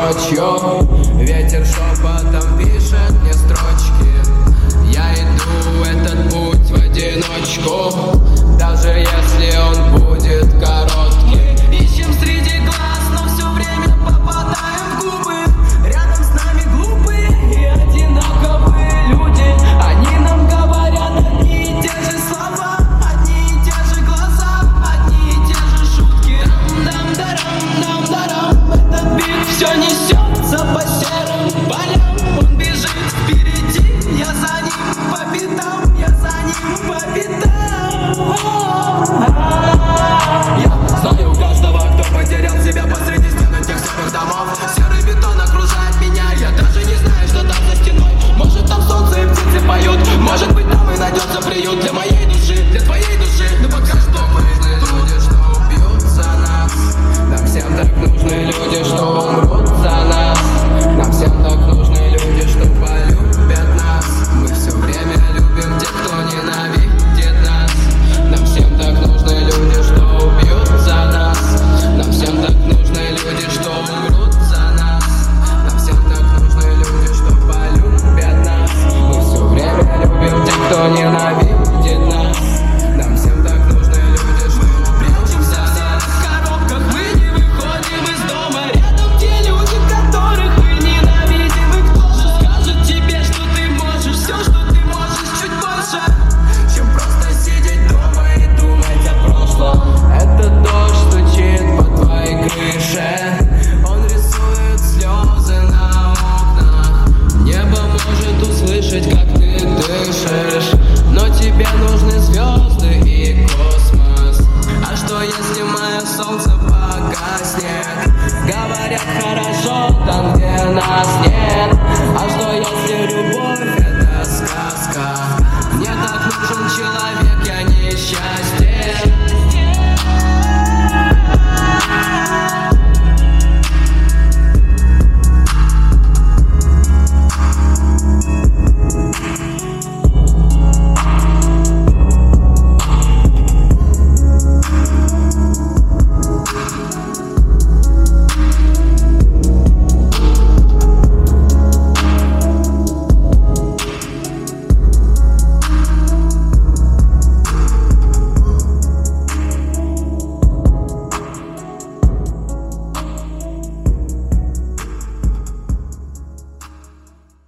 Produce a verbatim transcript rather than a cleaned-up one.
ночью. Ветер шепотом пишет мне строчки. Я иду этот путь в одиночку, даже если он будет короткий. Ищем среди глаз, но все время попадаем в губы. Рядом с нами глупые и одинаковые люди. Они нам говорят одни и те же слова, одни и те же глаза, одни и те же шутки. Дам-дарам-дам-дарам, этот бит все несется по серым полям. Он бежит впереди, я за ним по пятам, я за ним по пятам. Я знаю каждого, кто потерял себя посреди стен этих серых домов. Серый бетон окружает меня, я даже не знаю, что там за стеной. Может, там солнце и птицы поют, может быть, там и найдется приют для моей души, для твоей души. Но пока что мы нужны люди, что убьют за нас. Нам всем так нужны люди, что умрут за нас. Нам всем так нужны люди, что полюбят нас. Мы все время любим тех, кто ненавидит нас. Нам всем так нужны люди, что убьют за нас. Нам всем так нужны люди, что умрут за нас. Нам всем так нужны люди, что полюбят нас. Мы все время любим тех, кто ненавидит нас. Нам всем так нужны люди, что прячемся в серых коробках. Мы не выходим из дома. Рядом те люди, которых мы ненавидим. И кто же скажет тебе, что ты можешь все, что ты можешь, чуть больше, чем просто сидеть дома и думать о прошлом. Это дождь стучит по твоей крыше. Он рисует слезы на окнах. Небо может услышать, как ты дышишь, но тебе нужны звезды и космос. А что если мое солнце погаснет? Говорят, хорошо там, где нас нет.